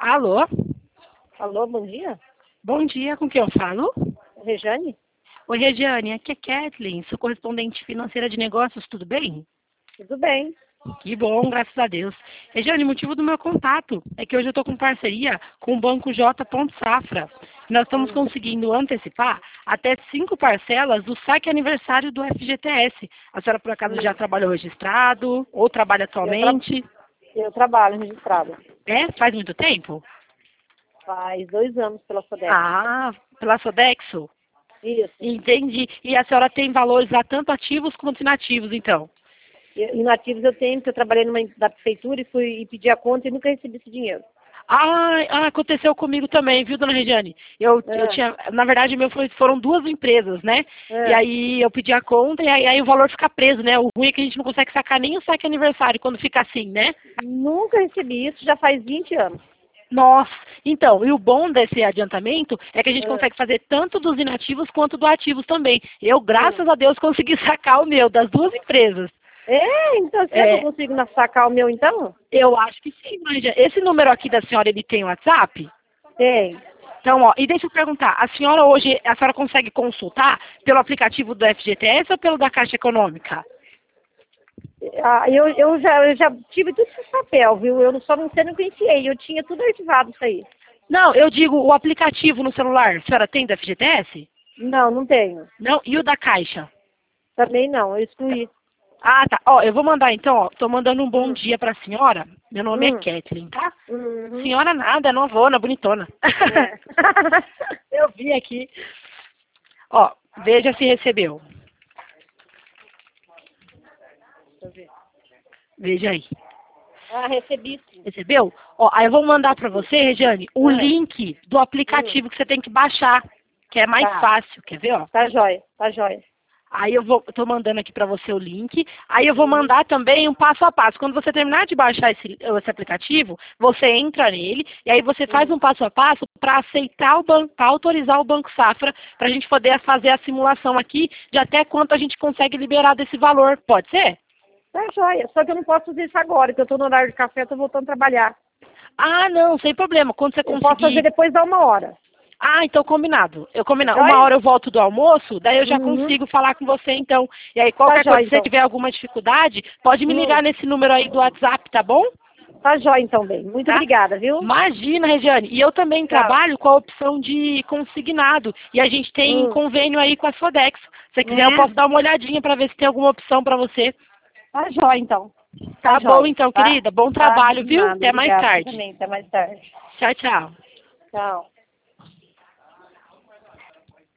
Alô? Alô, bom dia. Bom dia, com quem eu falo? Rejane? Oi, Regiane, aqui é Kathleen, sou correspondente financeira de negócios, tudo bem? Tudo bem. Que bom, graças a Deus. Regiane, o motivo do meu contato é que hoje eu estou com parceria com o Banco J. Safra. Nós estamos conseguindo antecipar até 5 parcelas do saque aniversário do FGTS. A senhora, por acaso, já trabalhou registrado ou trabalha atualmente? Eu trabalho registrada. É? Faz muito tempo? Faz 2 anos pela Sodexo. Ah, pela Sodexo? Isso. Entendi. E a senhora tem valores lá tanto ativos quanto inativos, então? Inativos eu tenho, porque eu trabalhei da prefeitura e fui pedi a conta e nunca recebi esse dinheiro. Aconteceu comigo também, viu, dona Regiane? Eu tinha, na verdade, foram 2 empresas, né? E aí eu pedi a conta e aí o valor fica preso, né? O ruim é que a gente não consegue sacar nem o saque aniversário quando fica assim, né? Nunca recebi isso, já faz 20 anos. Nossa, então, e o bom desse adiantamento é que a gente consegue fazer tanto dos inativos quanto do ativos também. Eu, graças a Deus, consegui sacar o meu, das 2 empresas. Então será que eu consigo sacar o meu então? Eu acho que sim, Manja. Esse número aqui da senhora, ele tem WhatsApp? Tem. Então, ó, e deixa eu perguntar, a senhora hoje, a senhora consegue consultar pelo aplicativo do FGTS ou pelo da Caixa Econômica? Eu já tive tudo esse papel, viu? Eu só não sei, não conhecia. Eu tinha tudo arquivado isso aí. Não, eu digo o aplicativo no celular. A senhora tem do FGTS? Não, não tenho. Não, e o da Caixa? Também não, eu excluí. Ah, tá. Ó, eu vou mandar então, ó. Tô mandando um bom dia pra senhora. Meu nome é Kathleen, tá? Senhora nada, novona, bonitona. Eu vi aqui. Ó, veja se recebeu. Deixa eu ver. Veja aí. Recebi sim. Recebeu? Ó, aí eu vou mandar pra você, Regiane, o link do aplicativo que você tem que baixar, que é mais fácil. Quer ver, ó? Tá jóia, tá jóia. Aí tô mandando aqui para você o link. Aí eu vou mandar também um passo a passo. Quando você terminar de baixar esse aplicativo, você entra nele e aí você faz um passo a passo para aceitar o banco, para autorizar o Banco Safra, para a gente poder fazer a simulação aqui de até quanto a gente consegue liberar desse valor. Pode ser? Tá jóia. Só que eu não posso fazer isso agora, porque eu tô no horário de café, tô voltando a trabalhar. Ah, não, sem problema. Quando você Eu conseguir... posso fazer depois da 1h. Ah, então combinado. Eu combinado. Joia? 1h eu volto do almoço, daí eu já consigo falar com você então. E aí qualquer coisa, se você tiver alguma dificuldade, pode me ligar nesse número aí do WhatsApp, tá bom? Tá jóia então, bem. Muito obrigada, viu? Imagina, Regiane. E eu também trabalho com a opção de consignado. E a gente tem convênio aí com a Sodexo. Se você quiser, eu posso dar uma olhadinha para ver se tem alguma opção para você. Tá jóia então. Tá bom então, querida. Bom trabalho, viu? Até mais tarde. Também, até mais tarde. Tchau, tchau. Tchau.